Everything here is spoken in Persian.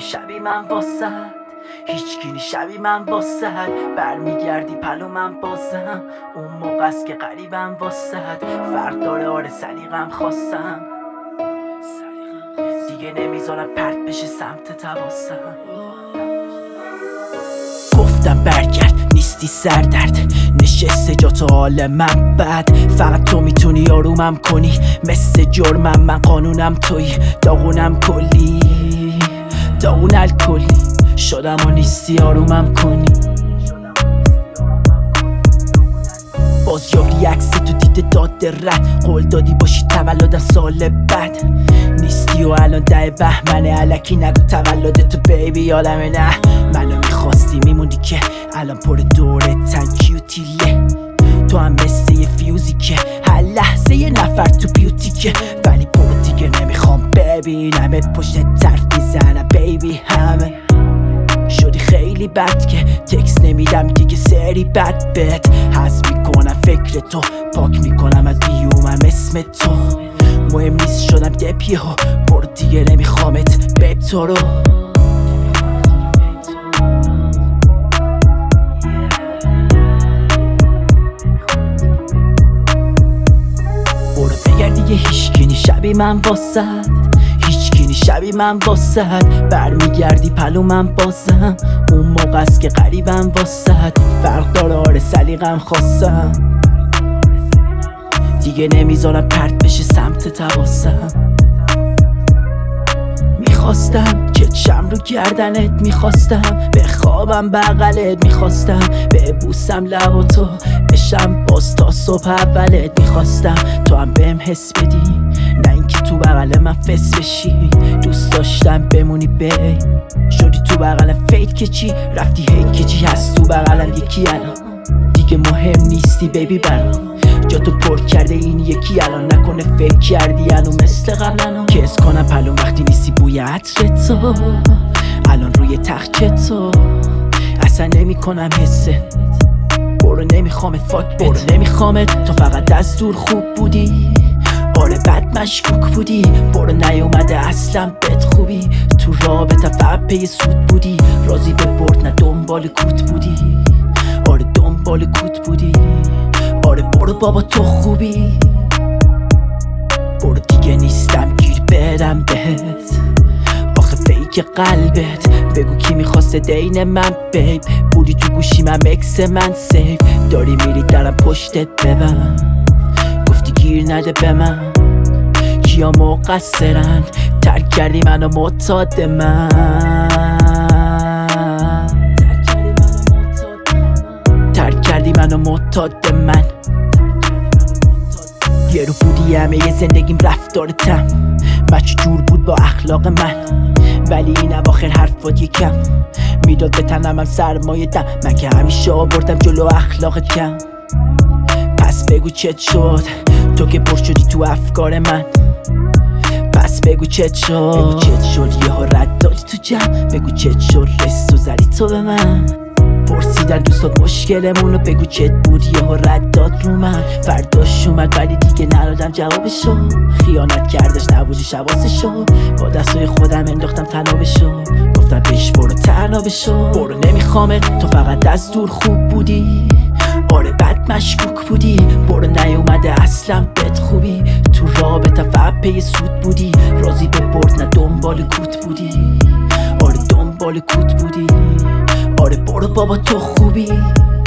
شبی من واسد، هیچکی شبی من واسد. برمیگردی پلو من بازم، اون موقع است که قریبم واسد. فرق داره آره سلیقم خواستم، دیگه نمیذارم پرت بشه سمت تواسم. گفتم برگرد نیستی سردرد، نشسته جا تو حال من بد. فقط تو میتونی آرومم کنی، مثل جرمم من قانونم توی. داغونم کلی داغون الکلی شدم و نیستی آرومم کنی. باز یاری عکس تو دیده داد رد، قول دادی باشی تولدم سال بعد. نیستی و الان 10 بهمنه، الکی نگو تولد تو بیبی یادمه. نه منو میخواستی میموندی که الان پر دوره تنکیوتیله. تو هم مثل یه فیوزی که هر لحظه یه نفر تو بیوتیکه. ولی برو دیگه نمیخوام ببینمت پشت طرف میزنم بیبی. همه شدی خیلی بد که تکس نمیدم دیگه، سری بد بهت حذف میکنم فکر تو، پاک میکنم از بیومم اسم تو. مهم نیست شدم دپیه ها، برو دیگه نمیخوامت بیب تو رو. برو بگرد دیگه هیچکی شبی من واسد، هیچکی شبی من واسد. برمیگردی پلو من بازم، اون موقع است که قریبم واسد. فرق داره آره سلیقم خواستم، دیگه نمیذارم پرت بشه سمت تواسم. میخواستم که چشم رو گردنت، میخواستم به خوابم بغلت، میخواستم به بوسم لب تو بشم باز تا صبح اولت. میخواستم تو هم بهم حس بدی، نه اینکه تو بغل من فس بشی. دوست داشتم بمونی بی، شدی تو بغلم فیت که چی، رفتی هیت که چی. هست تو بغلم یکی الان دیگه مهم نیستی بیبی برام. جا تو پر کرده این یکی الان، نکنه فکر کردی الان مثل قبلنو. کس کنم پلوم وقتی نیستی بوی عطر تو، الان روی تخت تو اصلا نمی کنم حست. برو نمیخوامت فاک برو نمیخوامت، تو فقط از دور خوب بودی آره بد مشکوک بودی. برو نیومده اصلا بد خوبی، تو رابطه فقط پی سود بودی. راضی به برد نه دنبال کوت بودی، آره دنبال کوت بودی. آره برو بابا تو خوبی، برو دیگه نیستم گیر بدم بهت. آخه فیک قلبت بگو کی میخواسته دین من بیب. بودی تو گوشی من مکس من سیف، داری میری درم پشتت ببن. گفتی گیر نده به من، کیا مقصرن ترک کردی منو معتاد من. ترک کردی منو معتاد من. یه رو بودی همه یه زندگیم رفتارتم، مچ جور بود با اخلاق من. ولی این اواخر حرفات یکم میداد به تنم، هم سرمایه دم. من که همیشه آوردم جلو اخلاقت کم. پس بگو چت شد تو که پر شدی تو افکار من. پس بگو چت شد، بگو چت شد یه ها رد دادی تو جمع. بگو چت شد رست و زدی تو به من. پرسیدن دوستات مشکلمونو، بگو چت بود یه ها رد داد رو من. فرداش اومد ولی دیگه ندادم جوابشو. خیانت کردش نبودی حواسشو، با دستای خودم انداختم تنابشو. گفتم بهش برو تنابشو. برو نمیخوامت، تو فقط از دور خوب بودی آره بد مشکوک بودی. برو نیومده اصلا بد خوبی، تو رابطه فقط پی سود بودی. راضی به برد نه دنبال کوت بودی، آره دنبال کوت بودی. آره برو بابا تو خوبی.